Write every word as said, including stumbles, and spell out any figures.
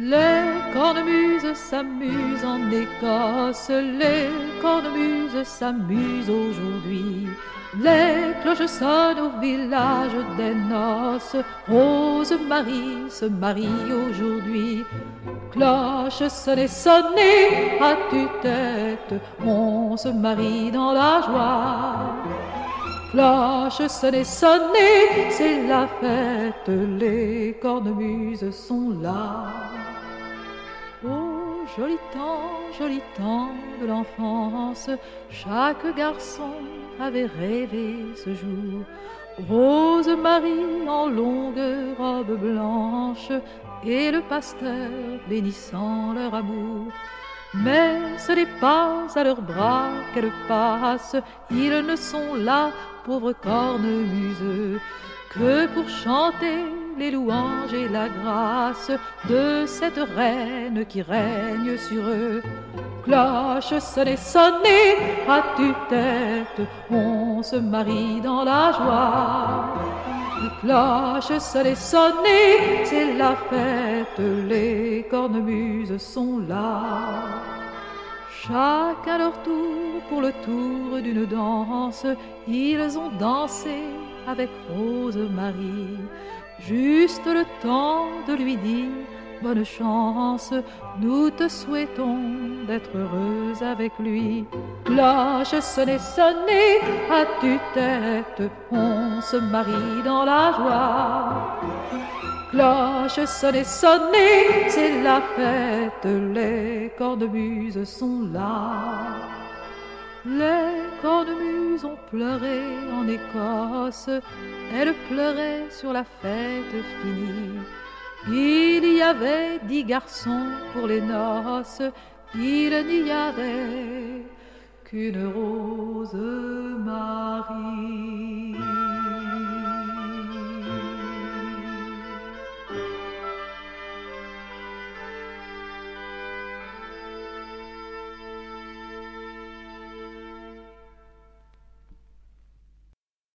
Les cornemuses s'amusent en Écosse, les cornemuses s'amusent aujourd'hui. Les cloches sonnent au village des noces, Rose-Marie se marie aujourd'hui. Cloche sonnez, sonnez à tue-tête, on se marie dans la joie. Cloche sonnez, sonnez, c'est la fête, les cornemuses sont là. Oh, joli temps, joli temps de l'enfance, chaque garçon avait rêvé ce jour. Rose-Marie en longue robe blanche et le pasteur bénissant leur amour. Mais ce n'est pas à leurs bras qu'elles passent, ils ne sont là, pauvres cornemuses, que pour chanter les louanges et la grâce de cette reine qui règne sur eux. Cloche sonnez, sonnez à tue-tête, on se marie dans la joie. Cloche sonnez, sonnez, c'est la fête, les cornemuses sont là. Chacun leur tour pour le tour d'une danse, ils ont dansé avec Rose-Marie. Juste le temps de lui dire bonne chance, nous te souhaitons d'être heureuse avec lui. Cloche sonnez, sonnez à tue-tête, on se marie dans la joie. Cloche sonnez, sonnez, c'est la fête, les cornemuses sont là. Les cornemuses ont pleuré en Écosse, elles pleuraient sur la fête finie. Il y avait dix garçons pour les noces, il n'y avait qu'une Rose-Marie.